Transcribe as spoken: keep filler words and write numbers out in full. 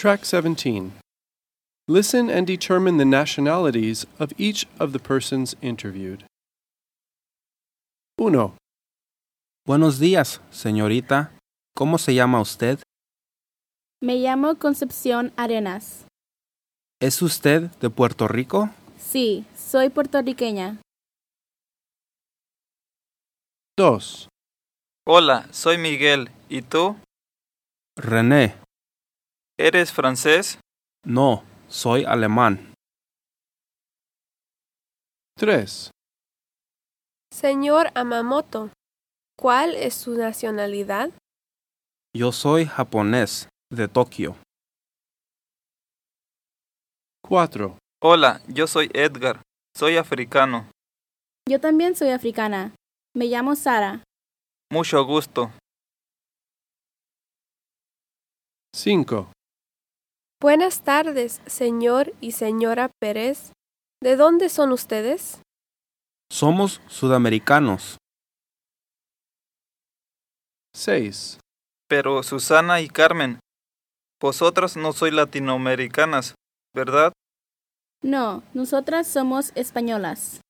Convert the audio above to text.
Track seventeen. Listen and determine the nationalities of each of the persons interviewed. Uno. Buenos días, señorita. ¿Cómo se llama usted? Me llamo Concepción Arenas. ¿Es usted de Puerto Rico? Sí, soy puertorriqueña. Dos. Hola, soy Miguel. ¿Y tú? René. ¿Eres francés? No, soy alemán. Tres. Señor Amamoto, ¿cuál es su nacionalidad? Yo soy japonés, de Tokio. Cuatro. Hola, yo soy Edgar. Soy africano. Yo también soy africana. Me llamo Sara. Mucho gusto. Cinco. Buenas tardes, señor y señora Pérez. ¿De dónde son ustedes? Somos sudamericanos. Seis. Pero Susana y Carmen, vosotras no sois latinoamericanas, ¿verdad? No, nosotras somos españolas.